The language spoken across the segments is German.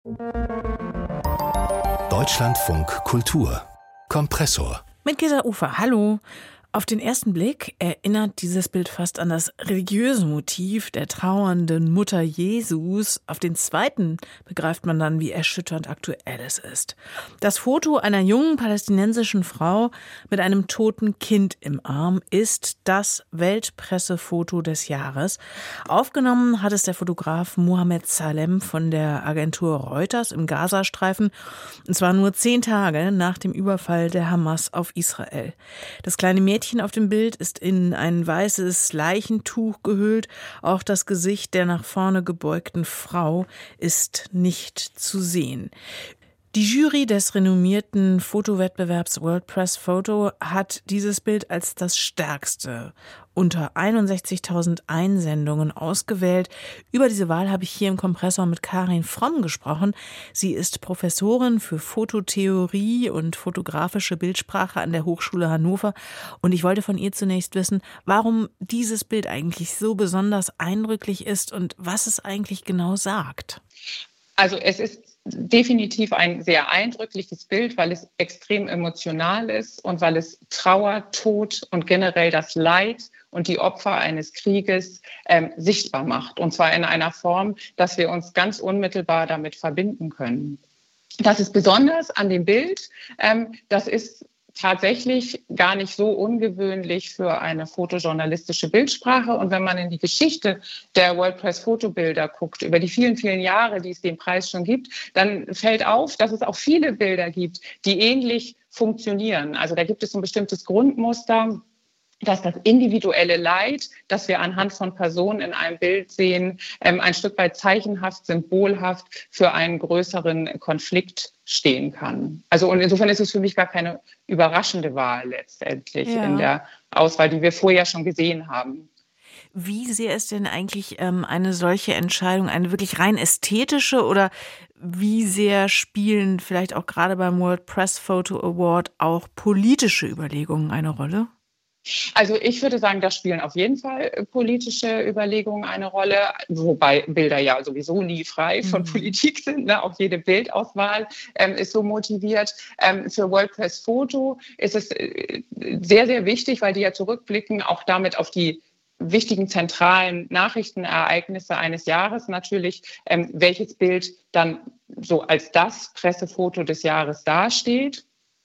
Deutschlandfunk Kultur Kompressor. Mit Gesa Ufer, hallo. Auf den ersten Blick erinnert dieses Bild fast an das religiöse Motiv der trauernden Mutter Jesus. Auf den zweiten begreift man dann, wie erschütternd aktuell es ist. Das Foto einer jungen palästinensischen Frau mit einem toten Kind im Arm ist das Weltpressefoto des Jahres. Aufgenommen hat es der Fotograf Mohammed Salem von der Agentur Reuters im Gazastreifen. Und zwar nur 10 Tage nach dem Überfall der Hamas auf Israel. Das kleine Mädchen auf dem Bild ist in ein weißes Leichentuch gehüllt. Auch das Gesicht der nach vorne gebeugten Frau ist nicht zu sehen. Die Jury des renommierten Fotowettbewerbs World Press Photo hat dieses Bild als das stärkste unter 61.000 Einsendungen ausgewählt. Über diese Wahl habe ich hier im Kompressor mit Karin Fromm gesprochen. Sie ist Professorin für Fototheorie und fotografische Bildsprache an der Hochschule Hannover. Und ich wollte von ihr zunächst wissen, warum dieses Bild eigentlich so besonders eindrücklich ist und was es eigentlich genau sagt. Also es ist definitiv ein sehr eindrückliches Bild, weil es extrem emotional ist und weil es Trauer, Tod und generell das Leid und die Opfer eines Krieges sichtbar macht. Und zwar in einer Form, dass wir uns ganz unmittelbar damit verbinden können. Das ist besonders an dem Bild. Das ist tatsächlich gar nicht so ungewöhnlich für eine fotojournalistische Bildsprache. Und wenn man in die Geschichte der World Press Fotobilder guckt, über die vielen, vielen Jahre, die es den Preis schon gibt, dann fällt auf, dass es auch viele Bilder gibt, die ähnlich funktionieren. Also da gibt es ein bestimmtes Grundmuster, dass das individuelle Leid, das wir anhand von Personen in einem Bild sehen, ein Stück weit zeichenhaft, symbolhaft für einen größeren Konflikt stehen kann. Also und insofern ist es für mich gar keine überraschende Wahl letztendlich in der Auswahl, die wir vorher schon gesehen haben. Wie sehr ist denn eigentlich eine solche Entscheidung eine wirklich rein ästhetische oder wie sehr spielen vielleicht auch gerade beim World Press Photo Award auch politische Überlegungen eine Rolle? Also ich würde sagen, da spielen auf jeden Fall politische Überlegungen eine Rolle, wobei Bilder ja sowieso nie frei von Politik sind. Ne? Auch jede Bildauswahl ist so motiviert. Für World Press Photo ist es sehr, sehr wichtig, weil die ja zurückblicken, auch damit auf die wichtigen zentralen Nachrichtenereignisse eines Jahres natürlich, welches Bild dann so als das Pressefoto des Jahres dasteht.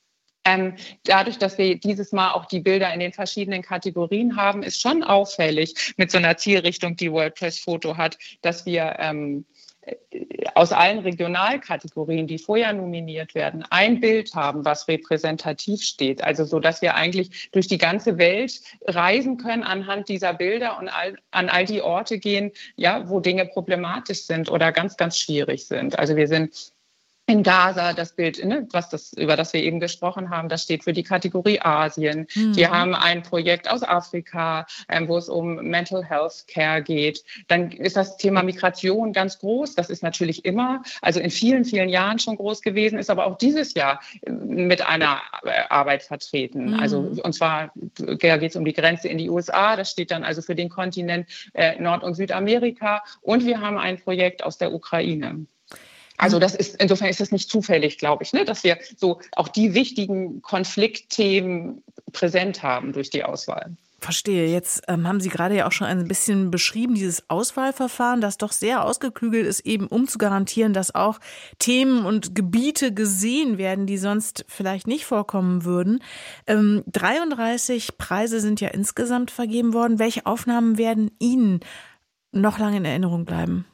Dadurch, dass wir dieses Mal auch die Bilder in den verschiedenen Kategorien haben, ist schon auffällig mit so einer Zielrichtung, die World Press Photo hat, dass wir aus allen Regionalkategorien, die vorher nominiert werden, ein Bild haben, was repräsentativ steht. Also so, dass wir eigentlich durch die ganze Welt reisen können anhand dieser Bilder und an all die Orte gehen, ja, wo Dinge problematisch sind oder ganz, ganz schwierig sind. Also wir sind in Gaza, das Bild, ne, über das wir eben gesprochen haben, das steht für die Kategorie Asien. Wir haben ein Projekt aus Afrika, wo es um Mental Health Care geht. Dann ist das Thema Migration ganz groß. Das ist natürlich immer, also in vielen, vielen Jahren schon groß gewesen, ist aber auch dieses Jahr mit einer Arbeit vertreten. Also und zwar geht es um die Grenze in die USA. Das steht dann also für den Kontinent Nord- und Südamerika. Und wir haben ein Projekt aus der Ukraine. Also insofern ist es nicht zufällig, glaube ich, ne, dass wir so auch die wichtigen Konfliktthemen präsent haben durch die Auswahl. Verstehe. Jetzt haben Sie gerade ja auch schon ein bisschen beschrieben, dieses Auswahlverfahren, das doch sehr ausgeklügelt ist, eben um zu garantieren, dass auch Themen und Gebiete gesehen werden, die sonst vielleicht nicht vorkommen würden. 33 Preise sind ja insgesamt vergeben worden. Welche Aufnahmen werden Ihnen noch lange in Erinnerung bleiben?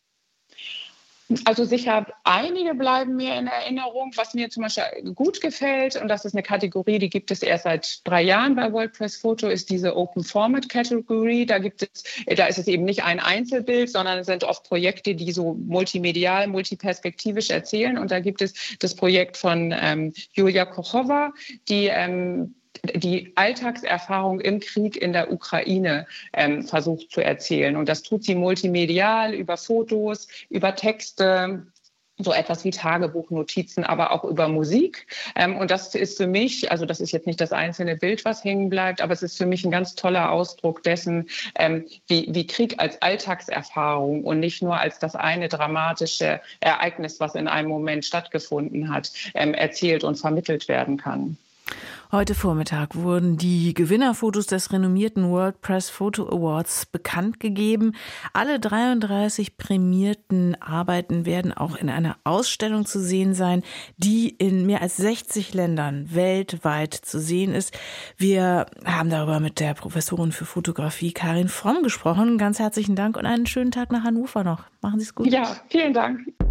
Also sicher, einige bleiben mir in Erinnerung, was mir zum Beispiel gut gefällt, und das ist eine Kategorie, die gibt es erst seit 3 Jahren bei World Press Photo, ist diese Open Format Kategorie. Da ist es eben nicht ein Einzelbild, sondern es sind oft Projekte, die so multimedial, multiperspektivisch erzählen. Und da gibt es das Projekt von Julia Kochowa, die Alltagserfahrung im Krieg in der Ukraine versucht zu erzählen. Und das tut sie multimedial, über Fotos, über Texte, so etwas wie Tagebuchnotizen, aber auch über Musik. Und das ist für mich, also das ist jetzt nicht das einzelne Bild, was hängen bleibt, aber es ist für mich ein ganz toller Ausdruck dessen, wie Krieg als Alltagserfahrung und nicht nur als das eine dramatische Ereignis, was in einem Moment stattgefunden hat, erzählt und vermittelt werden kann. Heute Vormittag wurden die Gewinnerfotos des renommierten World Press Photo Awards bekannt gegeben. Alle 33 prämierten Arbeiten werden auch in einer Ausstellung zu sehen sein, die in mehr als 60 Ländern weltweit zu sehen ist. Wir haben darüber mit der Professorin für Fotografie Karin Fromm gesprochen. Ganz herzlichen Dank und einen schönen Tag nach Hannover noch. Machen Sie es gut. Ja, vielen Dank.